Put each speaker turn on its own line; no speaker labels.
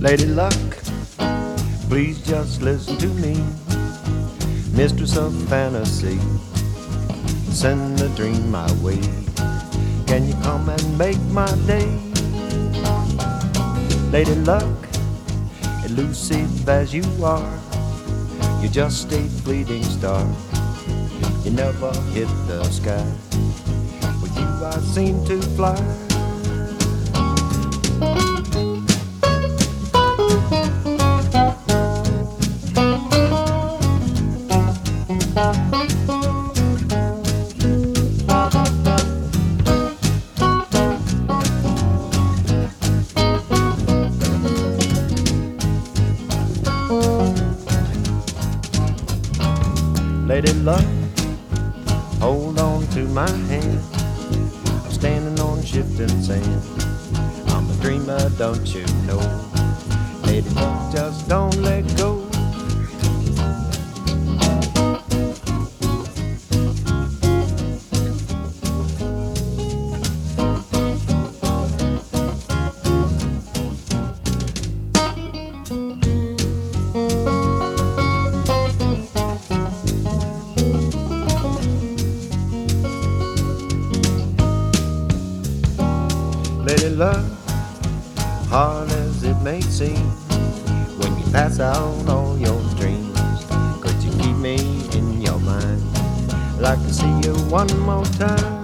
Lady Luck, please just listen to me. Mistress of fantasy, send a dream my way. Can you come and make my day? Lady Luck, elusive as you are, you're just a fleeting star. You never hit the sky. With you I seem to fly. Lady Luck, hold on to my hand. I'm standing on shifting sand. I'm a dreamer, don't you know? Lady Luck, just don't let go. Lady Luck, hard as it may seem, when you pass out all your dreams, could you keep me in your mind? I'd like to see you one more time.